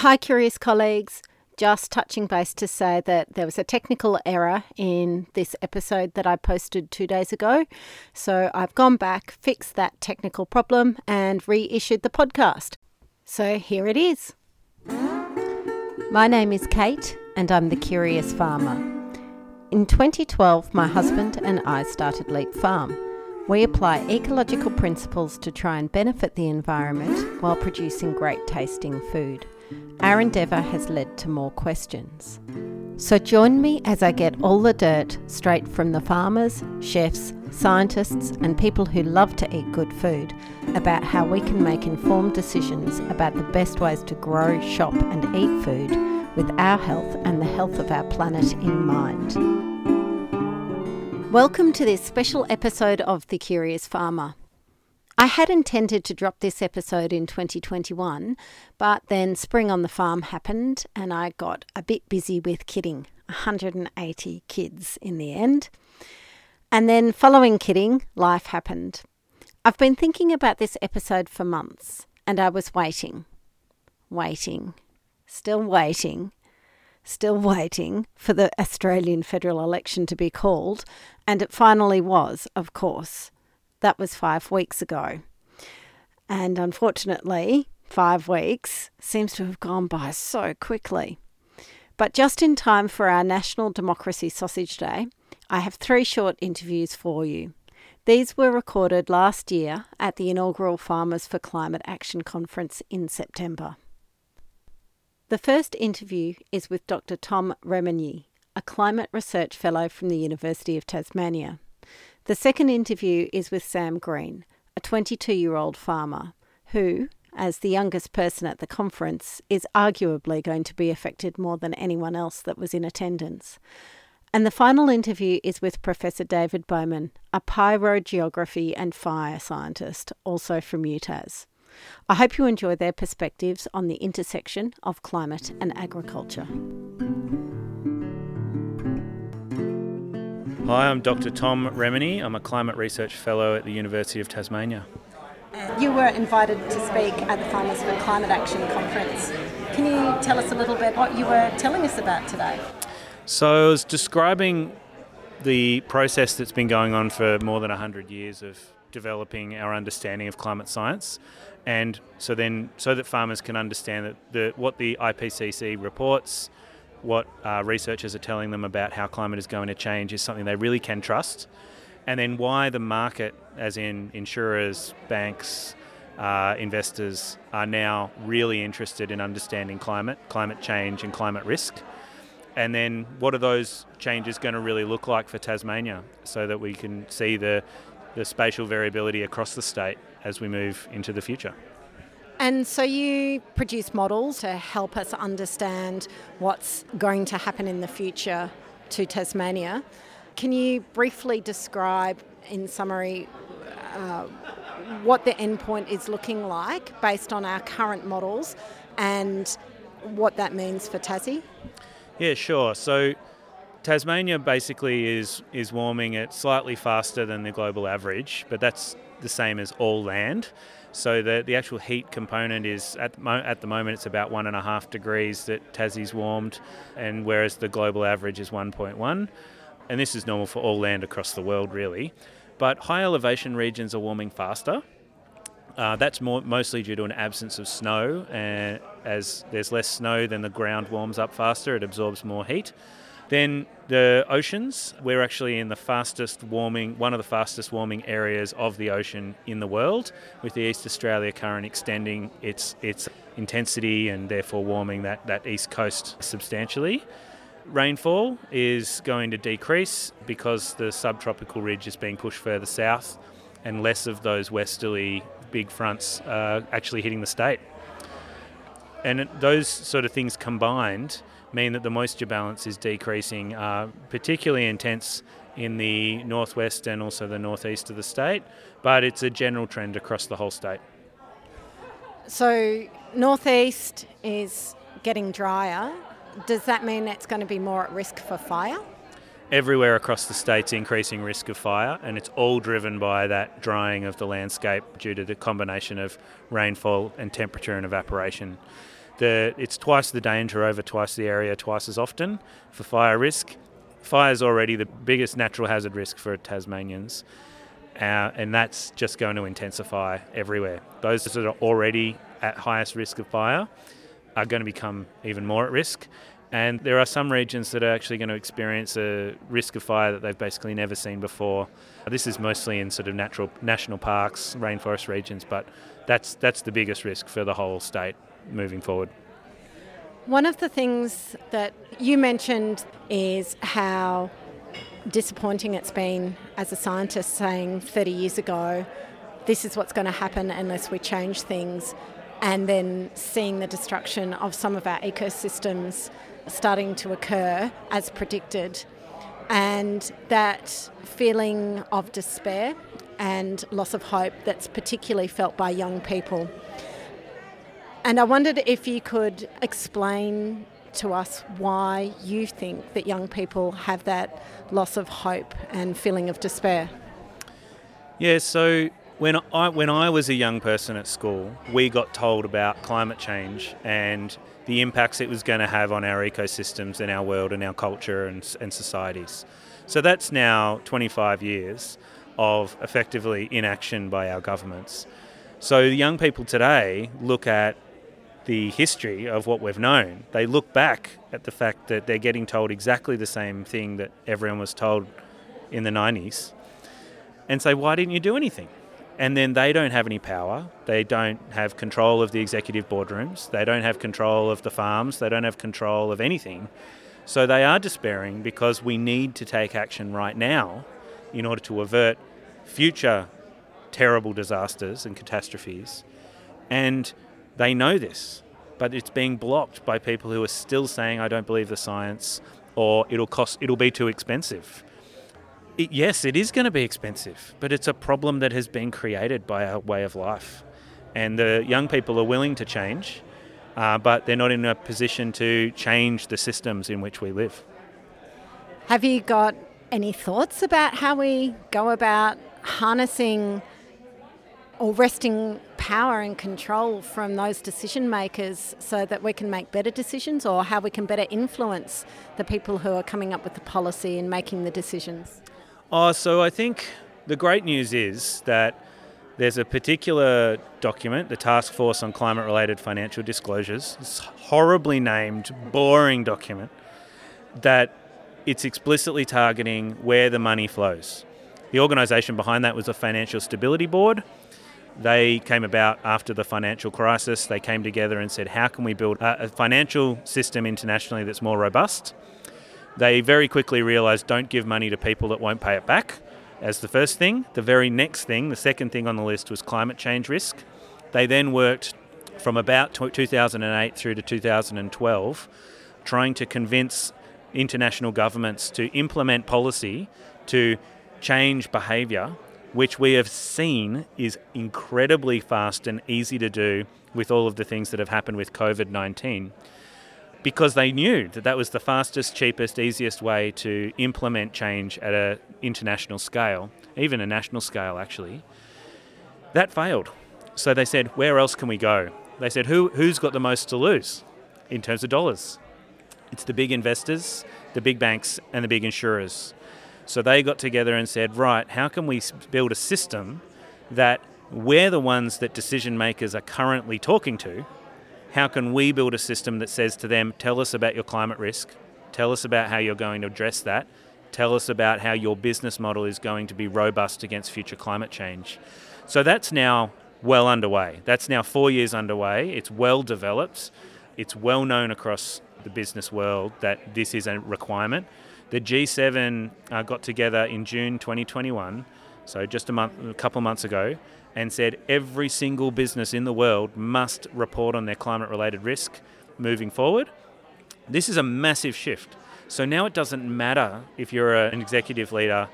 Hi, curious colleagues. Just touching base to say that there was a technical error in this episode that I posted 2 days ago. So I've gone back, fixed that technical problem, and reissued the podcast. So here it is. My name is Kate, and I'm the Curious Farmer. In 2012, my husband and I started Leap Farm. We apply ecological principles to try and benefit the environment while producing great tasting food. Our endeavour has led to more questions. So join me as I get all the dirt straight from the farmers, chefs, scientists and people who love to eat good food about how we can make informed decisions about the best ways to grow, shop and eat food with our health and the health of our planet in mind. Welcome to this special episode of The Curious Farmer. I had intended to drop this episode in 2021, but then spring on the farm happened and I got a bit busy with kidding, 180 kids in the end. And then following kidding, life happened. I've been thinking about this episode for months and I was waiting, still waiting for the Australian federal election to be called, and it finally was, of course. That was 5 weeks ago. And unfortunately, 5 weeks seems to have gone by so quickly. But just in time for our National Democracy Sausage Day, I have 3 short interviews for you. These were recorded last year at the inaugural Farmers for Climate Action conference in September. The first interview is with Dr. Tom Remenyi, a climate research fellow from the University of Tasmania. The second interview is with Sam Green, a 22-year-old farmer who, as the youngest person at the conference, is arguably going to be affected more than anyone else that was in attendance. And the final interview is with Professor David Bowman, a pyrogeography and fire scientist, also from UTAS. I hope you enjoy their perspectives on the intersection of climate and agriculture. Hi, I'm Dr. Tom Remenyi. I'm a climate research fellow at the University of Tasmania. You were invited to speak at the Farmers for Climate Action conference. Can you tell us a little bit what you were telling us about today? So I was describing the process that's been going on for more than 100 years of developing our understanding of climate science, and so that farmers can understand what the IPCC reports, what researchers are telling them about how climate is going to change is something they really can trust, and then why the market, as in insurers, banks, investors, are now really interested in understanding climate change and climate risk. And then what are those changes going to really look like for Tasmania so that we can see the spatial variability across the state as we move into the future. And so you produce models to help us understand what's going to happen in the future to Tasmania. Can you briefly describe, in summary, what the endpoint is looking like based on our current models and what that means for Tassie? Yeah, sure. So Tasmania basically is warming at slightly faster than the global average, but that's the same as all land. So the actual heat component is, at the moment, it's about 1.5 degrees that Tassie's warmed, and whereas the global average is 1.1. And this is normal for all land across the world, really. But high elevation regions are warming faster. That's mostly due to an absence of snow. And as there's less snow, then the ground warms up faster, it absorbs more heat. Then the oceans, we're actually in one of the fastest warming areas of the ocean in the world, with the East Australia Current extending its intensity and therefore warming that east coast substantially. Rainfall is going to decrease because the subtropical ridge is being pushed further south and less of those westerly big fronts are actually hitting the state. And those sort of things combined mean that the moisture balance is decreasing, particularly intense in the northwest and also the northeast of the state, but it's a general trend across the whole state. So northeast is getting drier. Does that mean it's going to be more at risk for fire? Everywhere across the state's increasing risk of fire, and it's all driven by that drying of the landscape due to the combination of rainfall and temperature and evaporation. It's twice the danger over twice the area, twice as often for fire risk. Fire is already the biggest natural hazard risk for Tasmanians, and that's just going to intensify everywhere. Those that are already at highest risk of fire are going to become even more at risk. And there are some regions that are actually going to experience a risk of fire that they've basically never seen before. This is mostly in sort of natural national parks, rainforest regions, but that's the biggest risk for the whole state moving forward. One of the things that you mentioned is how disappointing it's been as a scientist saying 30 years ago, this is what's going to happen unless we change things, and then seeing the destruction of some of our ecosystems starting to occur as predicted, and that feeling of despair and loss of hope that's particularly felt by young people. And I wondered if you could explain to us why you think that young people have that loss of hope and feeling of despair. Yeah, so when I was a young person at school, we got told about climate change and the impacts it was going to have on our ecosystems and our world and our culture and societies. So that's now 25 years of effectively inaction by our governments. So young people today look at the history of what we've known. They look back at the fact that they're getting told exactly the same thing that everyone was told in the 90s and say, why didn't you do anything? And then they don't have any power. They don't have control of the executive boardrooms. They don't have control of the farms. They don't have control of anything. So they are despairing because we need to take action right now in order to avert future terrible disasters and catastrophes. And they know this, but it's being blocked by people who are still saying, I don't believe the science, or it'll be too expensive. Yes, it is going to be expensive, but it's a problem that has been created by our way of life. And the young people are willing to change, but they're not in a position to change the systems in which we live. Have you got any thoughts about how we go about harnessing or wresting power and control from those decision makers so that we can make better decisions, or how we can better influence the people who are coming up with the policy and making the decisions? So I think the great news is that there's a particular document, the Task Force on Climate-Related Financial Disclosures, this horribly named, boring document, that it's explicitly targeting where the money flows. The organisation behind that was the Financial Stability Board. They came about after the financial crisis. They came together and said, how can we build a financial system internationally that's more robust? They very quickly realised don't give money to people that won't pay it back as the first thing. The very next thing, the second thing on the list, was climate change risk. They then worked from about 2008 through to 2012 trying to convince international governments to implement policy to change behaviour, which we have seen is incredibly fast and easy to do with all of the things that have happened with COVID-19. Because they knew that that was the fastest, cheapest, easiest way to implement change at an international scale, even a national scale actually. That failed. So they said, where else can we go? They said, who's got the most to lose in terms of dollars? It's the big investors, the big banks, and the big insurers. So they got together and said, right, how can we build a system that we're the ones that decision makers are currently talking to? How can we build a system that says to them, tell us about your climate risk, tell us about how you're going to address that, tell us about how your business model is going to be robust against future climate change. So that's now well underway. That's now 4 years underway. It's well developed. It's well known across the business world that this is a requirement. The G7 got together in June 2021, so just a couple months ago, and said every single business in the world must report on their climate-related risk moving forward. This is a massive shift. So now it doesn't matter if you're an executive leader,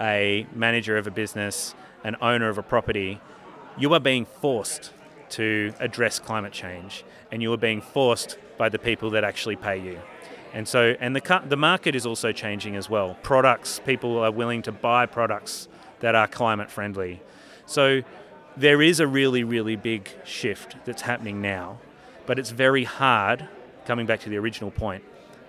a manager of a business, an owner of a property, you are being forced to address climate change, and you are being forced by the people that actually pay you. And so, the market is also changing as well. Products, people are willing to buy products that are climate friendly. So there is a really, really big shift that's happening now. But it's very hard, coming back to the original point,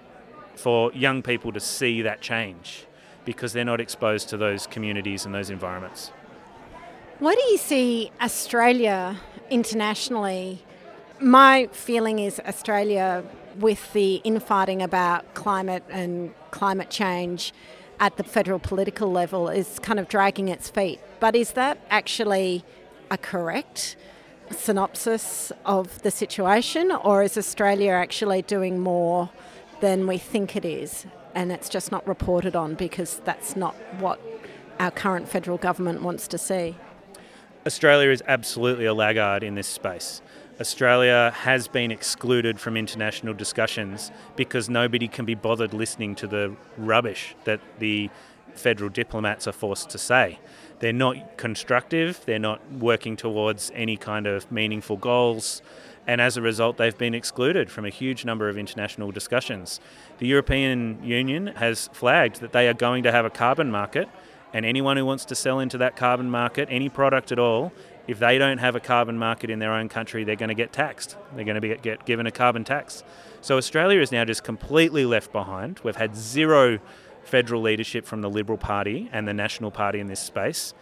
for young people to see that change because they're not exposed to those communities and those environments. Where do you see Australia internationally? My feeling is Australia, with the infighting about climate and climate change at the federal political level, is kind of dragging its feet. But is that actually a correct synopsis of the situation, or is Australia actually doing more than we think it is, and it's just not reported on because that's not what our current federal government wants to see? Australia is absolutely a laggard in this space. Australia has been excluded from international discussions because nobody can be bothered listening to the rubbish that the federal diplomats are forced to say. They're not constructive, they're not working towards any kind of meaningful goals, and as a result they've been excluded from a huge number of international discussions. The European Union has flagged that they are going to have a carbon market, and anyone who wants to sell into that carbon market, any product at all, if they don't have a carbon market in their own country, they're going to get taxed. They're going to get given a carbon tax. So Australia is now just completely left behind. We've had zero federal leadership from the Liberal Party and the National Party in this space.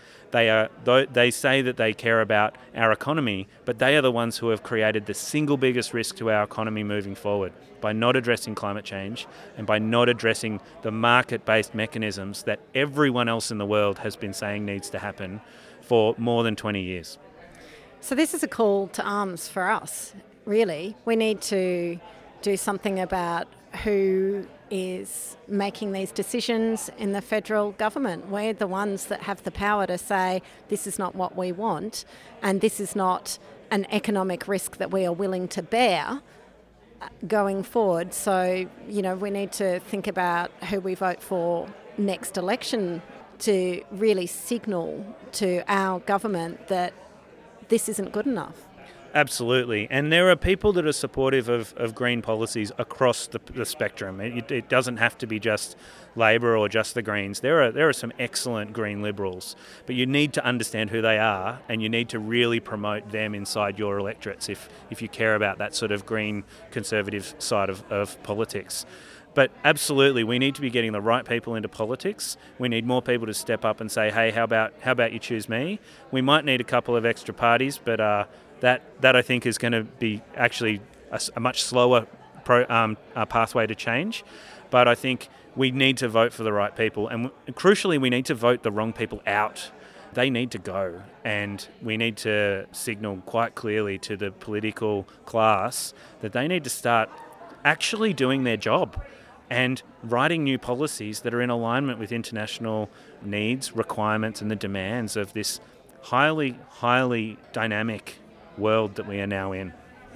They say that they care about our economy, but they are the ones who have created the single biggest risk to our economy moving forward by not addressing climate change and by not addressing the market-based mechanisms that everyone else in the world has been saying needs to happen for more than 20 years. So this is a call to arms for us, really. We need to do something about who is making these decisions in the federal government. We're the ones that have the power to say this is not what we want and this is not an economic risk that we are willing to bear going forward. So, we need to think about who we vote for next election to really signal to our government that this isn't good enough. Absolutely. And there are people that are supportive of green policies across the spectrum. It doesn't have to be just Labor or just the Greens. There are some excellent Green Liberals, but you need to understand who they are and you need to really promote them inside your electorates if you care about that sort of green conservative side of politics. But absolutely, we need to be getting the right people into politics. We need more people to step up and say, hey, how about you choose me? We might need a couple of extra parties, but that I think is going to be actually a much slower pathway to change. But I think we need to vote for the right people. And crucially, we need to vote the wrong people out. They need to go. And we need to signal quite clearly to the political class that they need to start actually doing their job and writing new policies that are in alignment with international needs, requirements and the demands of this highly, highly dynamic world that we are now in.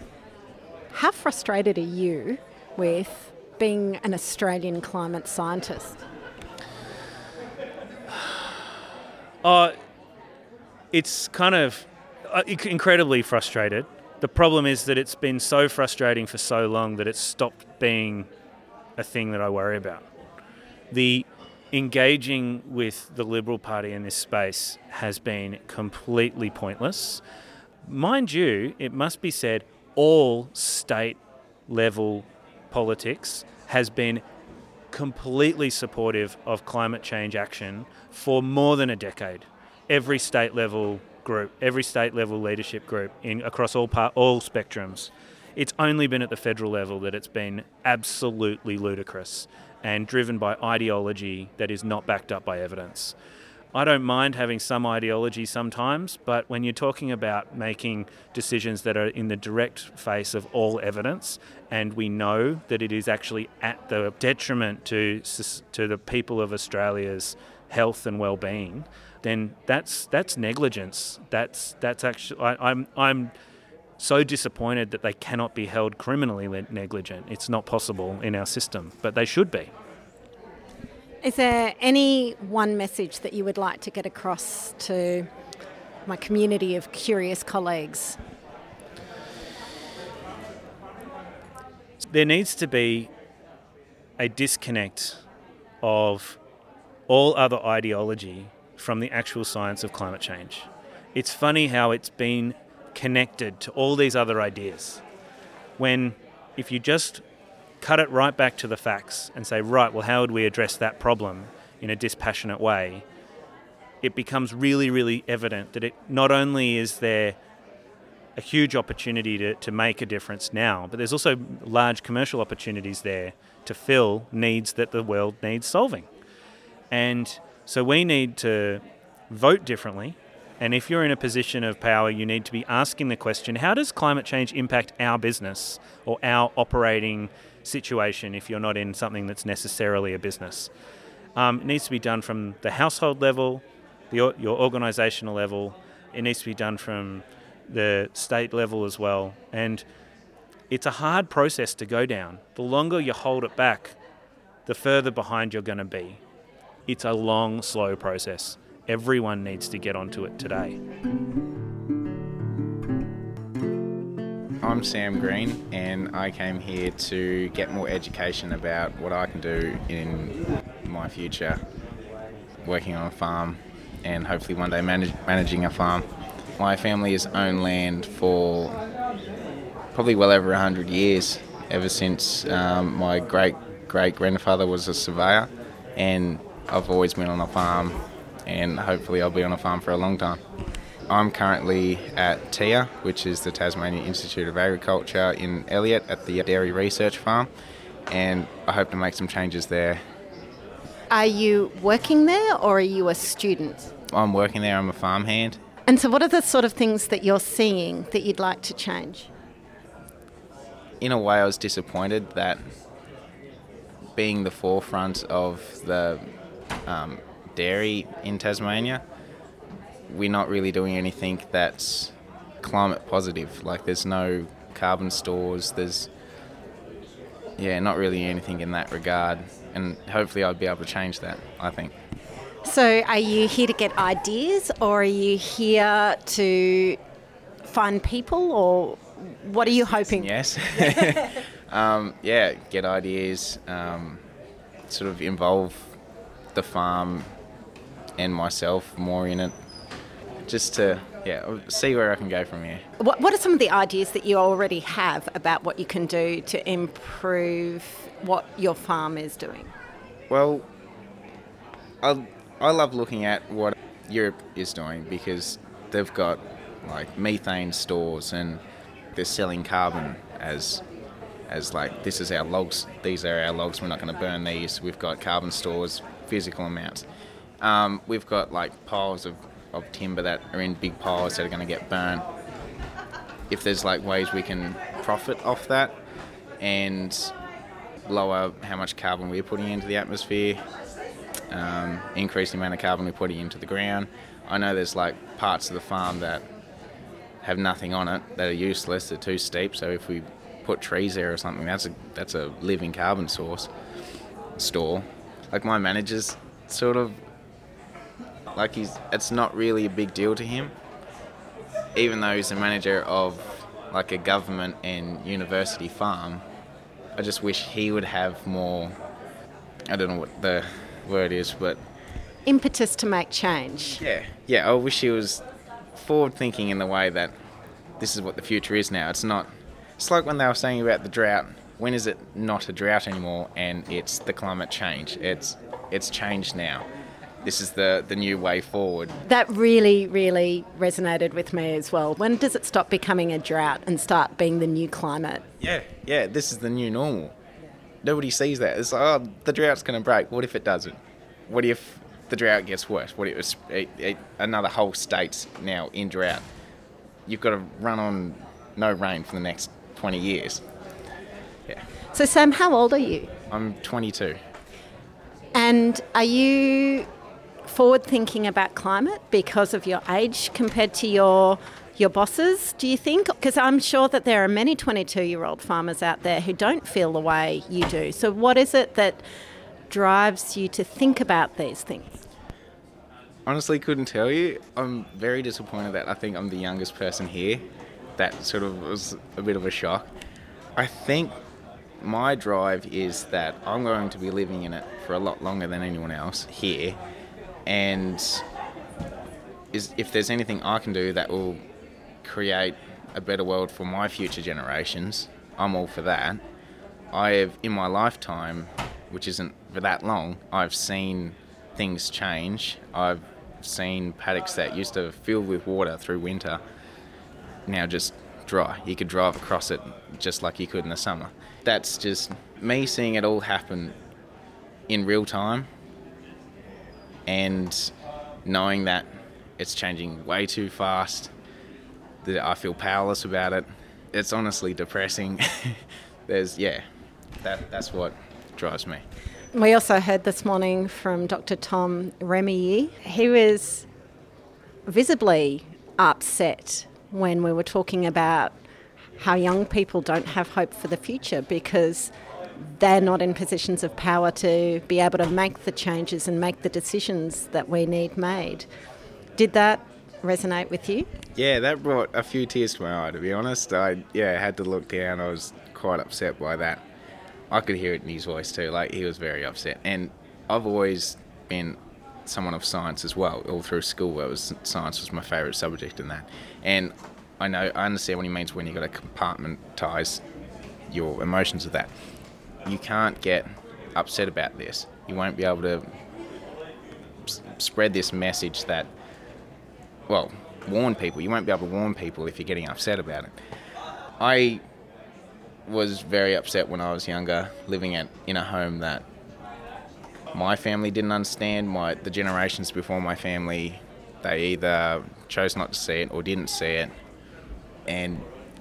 How frustrated are you with being an Australian climate scientist? It's kind of incredibly frustrated. The problem is that it's been so frustrating for so long that it's stopped being a thing that I worry about. The engaging with the Liberal Party in this space has been completely pointless. Mind you, it must be said, all state-level politics has been completely supportive of climate change action for more than a decade. Every state-level group, every state-level leadership group across all spectrums. It's only been at the federal level that it's been absolutely ludicrous and driven by ideology that is not backed up by evidence. I don't mind having some ideology sometimes, but when you're talking about making decisions that are in the direct face of all evidence, and we know that it is actually at the detriment to the people of Australia's health and well-being, then that's negligence. That's actually I'm so disappointed that they cannot be held criminally negligent. It's not possible in our system, but they should be. Is there any one message that you would like to get across to my community of curious colleagues? There needs to be a disconnect of all other ideology from the actual science of climate change. It's funny how it's been connected to all these other ideas. when if you just cut it right back to the facts and say, right, well, how would we address that problem in a dispassionate way, it becomes really, really evident that it not only is there a huge opportunity to make a difference now, but there's also large commercial opportunities there to fill needs that the world needs solving. And so we need to vote differently. And if you're in a position of power, you need to be asking the question, how does climate change impact our business or our operating situation if you're not in something that's necessarily a business? It needs to be done from the household level, your organisational level. It needs to be done from the state level as well. And it's a hard process to go down. The longer you hold it back, the further behind you're going to be. It's a long, slow process. Everyone needs to get onto it today. I'm Sam Green, and I came here to get more education about what I can do in my future, working on a farm and hopefully one day managing a farm. My family has owned land for probably well over 100 years, ever since my great-great-grandfather was a surveyor, and I've always been on a farm, and hopefully I'll be on a farm for a long time. I'm currently at TIA, which is the Tasmanian Institute of Agriculture in Elliot at the Dairy Research Farm, and I hope to make some changes there. Are you working there or are you a student? I'm working there, I'm a farmhand. And so what are the sort of things that you're seeing that you'd like to change? In a way, I was disappointed that being the forefront of the dairy in Tasmania, we're not really doing anything that's climate positive. Like, there's no carbon stores, there's not really anything in that regard, and hopefully I'll be able to change that, I think. So are you here to get ideas, or are you here to find people, or what are you hoping? Yes. Get ideas, sort of involve the farm and myself more in it, just to see where I can go from here. What are some of the ideas that you already have about what you can do to improve what your farm is doing? Well, I love looking at what Europe is doing, because they've got like methane stores, and they're selling carbon as like, this is our logs, these are our logs, we're not going to burn these. We've got carbon stores, physical amounts. We've got like piles of timber that are in big piles that are going to get burnt. If there's like ways we can profit off that and lower how much carbon we're putting into the atmosphere, increase the amount of carbon we're putting into the ground. I know there's like parts of the farm that have nothing on it, that are useless, they're too steep, so if we put trees there or something, that's a living carbon store. Like, my manager's sort of like, it's not really a big deal to him, even though he's the manager of like a government and university farm. I just wish he would have more, I don't know what the word is, but Impetus to make change. Yeah, I wish he was forward thinking in the way that this is what the future is now. It's like when they were saying about the drought. When is it not a drought anymore, and it's the climate change? It's changed now. This is the new way forward. That really, really resonated with me as well. When does it stop becoming a drought and start being the new climate? Yeah, this is the new normal. Nobody sees that. It's like, oh, the drought's going to break. What if it doesn't? What if the drought gets worse? What if another whole state's now in drought? You've got to run on no rain for the next 20 years. Yeah. So, Sam, how old are you? I'm 22. And are you forward thinking about climate because of your age compared to your bosses, do you think? Because I'm sure that there are many 22-year-old farmers out there who don't feel the way you do. So what is it that drives you to think about these things? Honestly, couldn't tell you. I'm very disappointed that I think I'm the youngest person here. That sort of was a bit of a shock. I think my drive is that I'm going to be living in it for a lot longer than anyone else here, and if there's anything I can do that will create a better world for my future generations, I'm all for that. I have, in my lifetime, which isn't for that long, I've seen things change. I've seen paddocks that used to fill with water through winter now just dry. You could drive across it just like you could in the summer. That's just me seeing it all happen in real time and knowing that it's changing way too fast, that I feel powerless about it. It's honestly depressing. That's what drives me. We also heard this morning from Dr. Tom Remeye. He was visibly upset when we were talking about how young people don't have hope for the future because they're not in positions of power to be able to make the changes and make the decisions that we need made. Did that resonate with you? Yeah, that brought a few tears to my eye, to be honest. I had to look down. I was quite upset by that. I could hear it in his voice too, like he was very upset. And I've always been someone of science as well. All through school, science was my favourite subject in that. And I understand what he means when you've got to compartmentise your emotions of that. You can't get upset about this. You won't be able to spread this message that, warn people. You won't be able to warn people if you're getting upset about it. I was very upset when I was younger, living in a home that my family didn't understand. The generations before my family, they either chose not to see it or didn't see it. And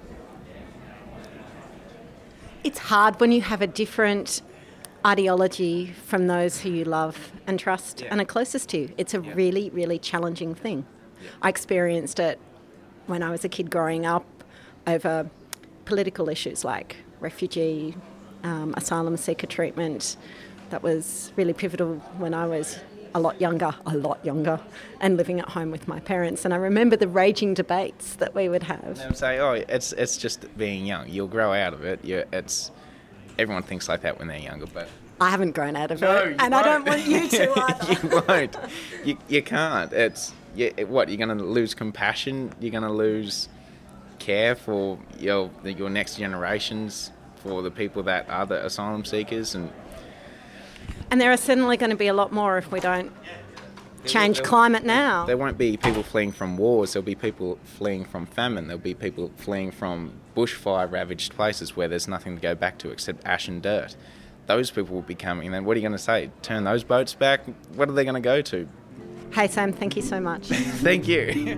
it's hard when you have a different ideology from those who you love and trust and are closest to you. It's a really, really challenging thing. Yeah. I experienced it when I was a kid growing up over political issues like refugee, asylum seeker treatment. That was really pivotal when I was a lot younger, and living at home with my parents. And I remember the raging debates that we would have. And say, it's just being young. You'll grow out of it. Everyone thinks like that when they're younger, but I haven't grown out of it, and won't. I don't want you to either. You won't. You can't. What, you're going to lose compassion? You're going to lose care for your next generations, for the people that are the asylum seekers, and there are certainly going to be a lot more if we don't change climate now. There won't be people fleeing from wars. There'll be people fleeing from famine. There'll be people fleeing from bushfire-ravaged places where there's nothing to go back to except ash and dirt. Those people will be coming. And then what are you going to say? Turn those boats back? What are they going to go to? Hey, Sam, thank you so much. Thank you.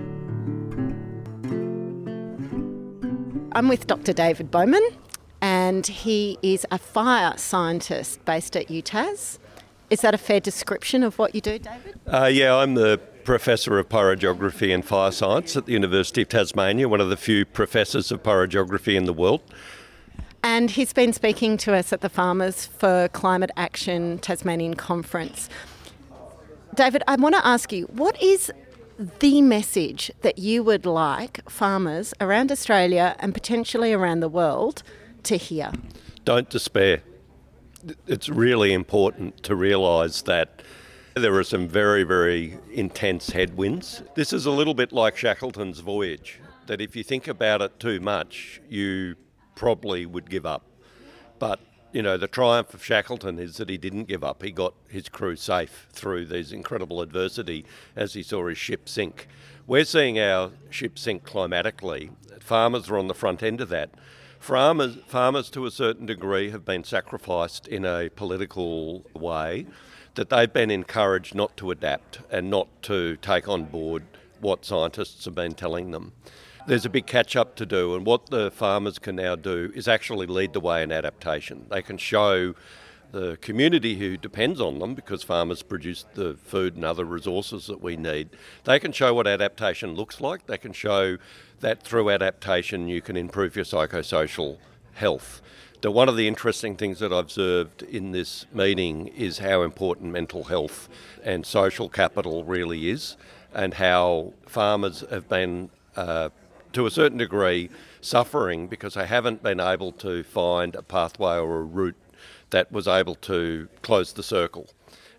I'm with Dr. David Bowman, and he is a fire scientist based at UTAS. Is that a fair description of what you do, David? I'm the Professor of Pyrogeography and Fire Science at the University of Tasmania, one of the few professors of pyrogeography in the world. And he's been speaking to us at the Farmers for Climate Action Tasmanian Conference. David, I want to ask you, what is the message that you would like farmers around Australia and potentially around the world to hear? Don't despair. It's really important to realise that there are some very, very intense headwinds. This is a little bit like Shackleton's voyage, that if you think about it too much, you probably would give up. But, the triumph of Shackleton is that he didn't give up. He got his crew safe through these incredible adversity as he saw his ship sink. We're seeing our ship sink climatically. Farmers are on the front end of that. Farmers to a certain degree have been sacrificed in a political way, that they've been encouraged not to adapt and not to take on board what scientists have been telling them. There's a big catch-up to do, and what the farmers can now do is actually lead the way in adaptation. They can show the community who depends on them, because farmers produce the food and other resources that we need, they can show what adaptation looks like. They can show that through adaptation you can improve your psychosocial health. One of the interesting things that I've observed in this meeting is how important mental health and social capital really is, and how farmers have been, to a certain degree, suffering because they haven't been able to find a pathway or a route that was able to close the circle.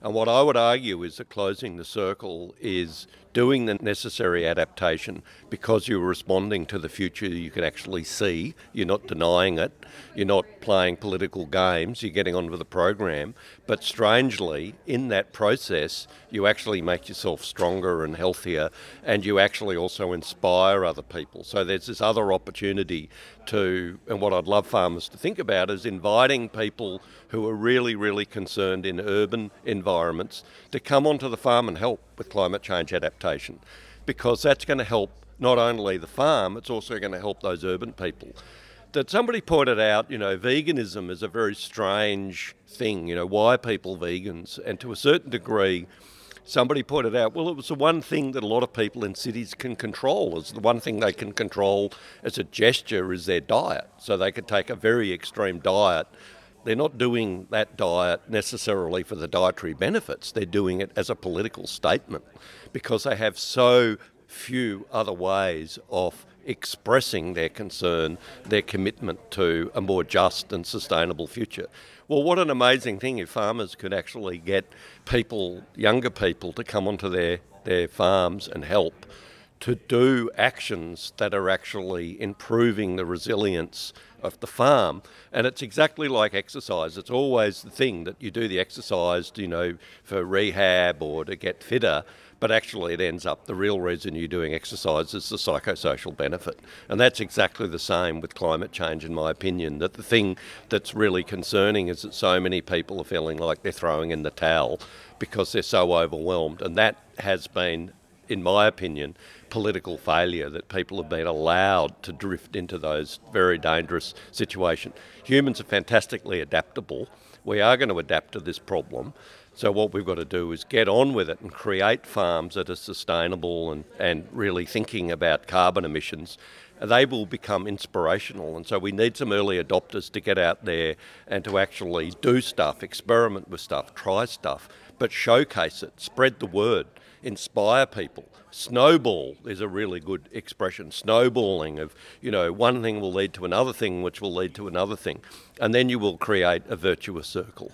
And what I would argue is that closing the circle is doing the necessary adaptation because you're responding to the future you can actually see. You're not denying it. You're not playing political games. You're getting on with the program. But strangely, in that process, you actually make yourself stronger and healthier, and you actually also inspire other people. So there's this other opportunity to, and what I'd love farmers to think about is inviting people who are really, really concerned in urban environments to come onto the farm and help with climate change adaptation, because that's going to help not only the farm, it's also going to help those urban people. That somebody pointed out, veganism is a very strange thing, why are people vegans? And to a certain degree, somebody pointed out, well, it was the one thing that a lot of people in cities can control. It's the one thing they can control as a gesture is their diet. So they could take a very extreme diet. They're not doing that diet necessarily for the dietary benefits. They're doing it as a political statement because they have so few other ways of expressing their concern, their commitment to a more just and sustainable future. Well, what an amazing thing if farmers could actually get people, younger people, to come onto their farms and help to do actions that are actually improving the resilience of the farm. And it's exactly like exercise. It's always the thing that you do the exercise, for rehab or to get fitter, but actually it ends up the real reason you're doing exercise is the psychosocial benefit. And that's exactly the same with climate change, in my opinion, that the thing that's really concerning is that so many people are feeling like they're throwing in the towel because they're so overwhelmed. And that has been, in my opinion, political failure, that people have been allowed to drift into those very dangerous situations. Humans are fantastically adaptable. We are going to adapt to this problem. So what we've got to do is get on with it and create farms that are sustainable and really thinking about carbon emissions. They will become inspirational. And so we need some early adopters to get out there and to actually do stuff, experiment with stuff, try stuff, but showcase it, spread the word, inspire people. Snowball is a really good expression. Snowballing of, one thing will lead to another thing, which will lead to another thing. And then you will create a virtuous circle.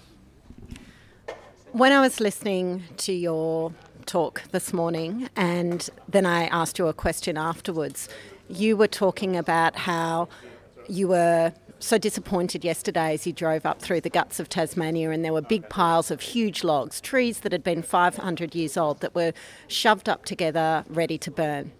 When I was listening to your talk this morning, and then I asked you a question afterwards, you were talking about how you were so disappointed yesterday as you drove up through the guts of Tasmania, and there were big piles of huge logs, trees that had been 500 years old, that were shoved up together, ready to burn.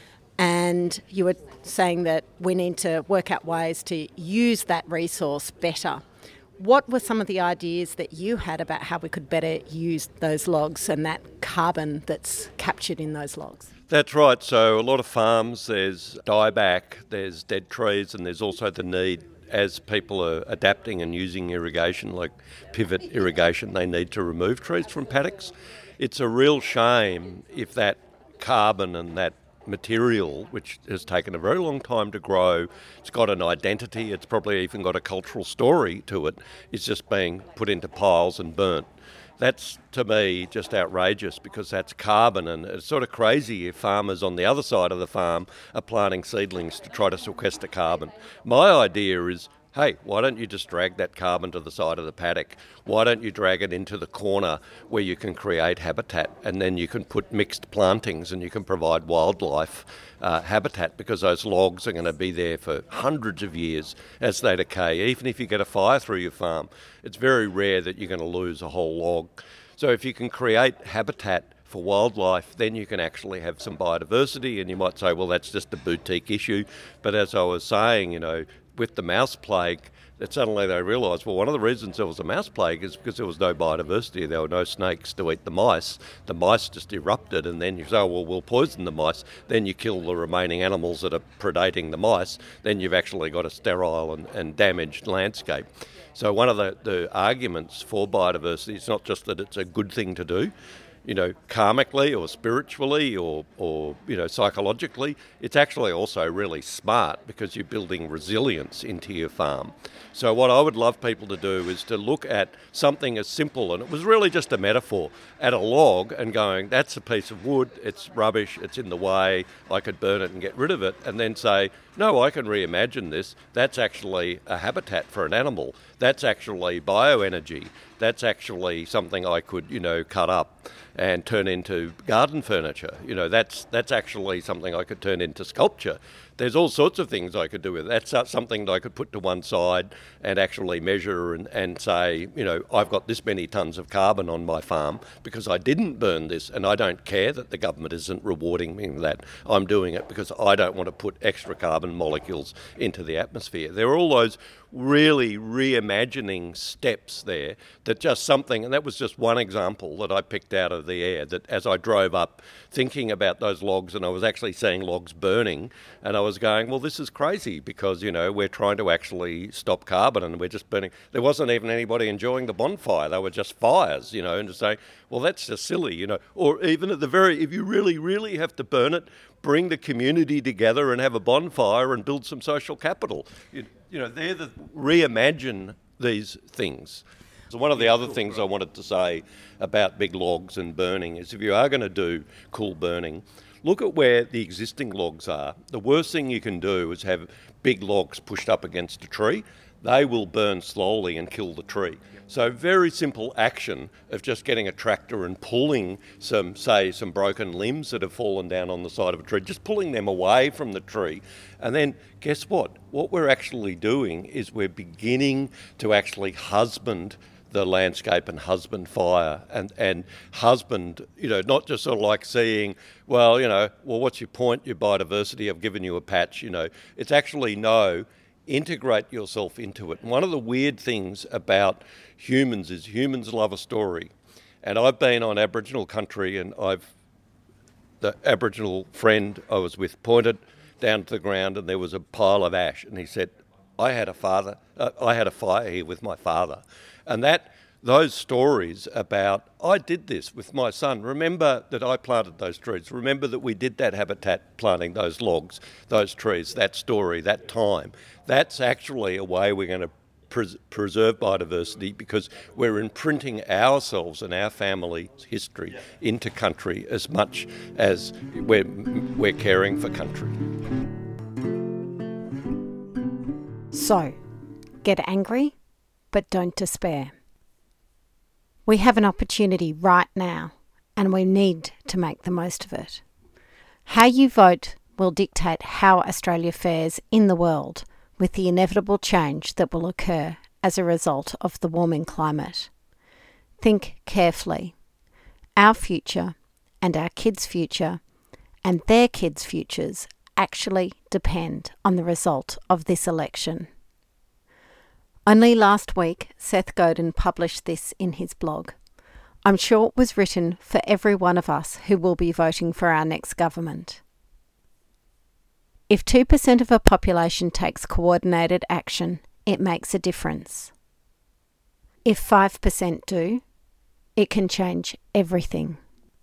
And you were saying that we need to work out ways to use that resource better. What were some of the ideas that you had about how we could better use those logs and that carbon that's captured in those logs? That's right. So a lot of farms, there's dieback, there's dead trees, and there's also the need, as people are adapting and using irrigation, like pivot irrigation, they need to remove trees from paddocks. It's a real shame if that carbon and that material, which has taken a very long time to grow, it's got an identity, it's probably even got a cultural story to it, it's just being put into piles and burnt. That's, to me, just outrageous because that's carbon, and it's sort of crazy if farmers on the other side of the farm are planting seedlings to try to sequester carbon. My idea is, hey, why don't you just drag that carbon to the side of the paddock? Why don't you drag it into the corner where you can create habitat, and then you can put mixed plantings and you can provide wildlife habitat, because those logs are going to be there for hundreds of years as they decay. Even if you get a fire through your farm, it's very rare that you're going to lose a whole log. So if you can create habitat for wildlife, then you can actually have some biodiversity, and you might say, well, that's just a boutique issue. But as I was saying, with the mouse plague, that suddenly they realised, well, one of the reasons there was a mouse plague is because there was no biodiversity. There were no snakes to eat the mice. The mice just erupted, and then you say, oh, well, we'll poison the mice. Then you kill the remaining animals that are predating the mice. Then you've actually got a sterile and damaged landscape. So one of the arguments for biodiversity is not just that it's a good thing to do, karmically or spiritually or psychologically. It's actually also really smart because you're building resilience into your farm. So what I would love people to do is to look at something as simple, and it was really just a metaphor, at a log and going, that's a piece of wood, it's rubbish, it's in the way, I could burn it and get rid of it, and then say, no, I can reimagine this. That's actually a habitat for an animal. That's actually bioenergy. That's actually something I could, cut up and turn into garden furniture. That's actually something I could turn into sculpture. There's all sorts of things I could do with it. That's something that I could put to one side and actually measure and say, I've got this many tonnes of carbon on my farm because I didn't burn this, and I don't care that the government isn't rewarding me for that. I'm doing it because I don't want to put extra carbon molecules into the atmosphere. There are all those really reimagining steps there that just something, and that was just one example that I picked out of the air, that as I drove up thinking about those logs, and I was actually seeing logs burning, and I was going, well, this is crazy because, we're trying to actually stop carbon and we're just burning. There wasn't even anybody enjoying the bonfire. They were just fires, and to say, well, that's just silly, Or even at the if you really, really have to burn it, bring the community together and have a bonfire and build some social capital. They're the reimagine these things. So one of the other things I wanted to say about big logs and burning is if you are going to do cool burning, look at where the existing logs are. The worst thing you can do is have big logs pushed up against a tree. They will burn slowly and kill the tree. So very simple action of just getting a tractor and pulling some broken limbs that have fallen down on the side of a tree, just pulling them away from the tree. And then guess what? What we're actually doing is we're beginning to actually husband the landscape and husband fire and husband, not just sort of like seeing, well, what's your point, your biodiversity, I've given you a patch, It's actually integrate yourself into it. And one of the weird things about humans is humans love a story. And I've been on Aboriginal country, and the Aboriginal friend I was with pointed down to the ground and there was a pile of ash, and he said, I had a fire here with my father. And those stories about, I did this with my son. Remember that I planted those trees. Remember that we did that habitat planting, those logs, those trees, that story, that time. That's actually a way we're going to preserve biodiversity because we're imprinting ourselves and our family's history into country as much as we're caring for country. So, get angry, but don't despair. We have an opportunity right now, and we need to make the most of it. How you vote will dictate how Australia fares in the world, with the inevitable change that will occur as a result of the warming climate. Think carefully. Our future and our kids' future and their kids' futures actually depend on the result of this election. Only last week, Seth Godin published this in his blog. I'm sure it was written for every one of us who will be voting for our next government. If 2% of a population takes coordinated action, it makes a difference. If 5% do, it can change everything.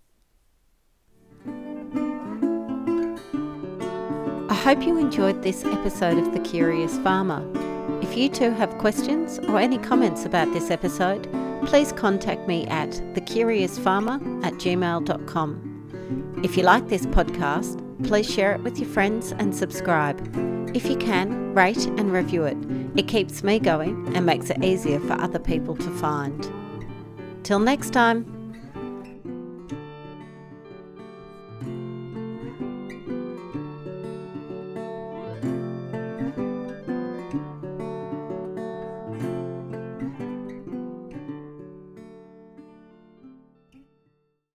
I hope you enjoyed this episode of The Curious Farmer. If you too have questions or any comments about this episode, please contact me at thecuriousfarmer@gmail.com. If you like this podcast, please share it with your friends and subscribe. If you can, rate and review it. It keeps me going and makes it easier for other people to find. Till next time.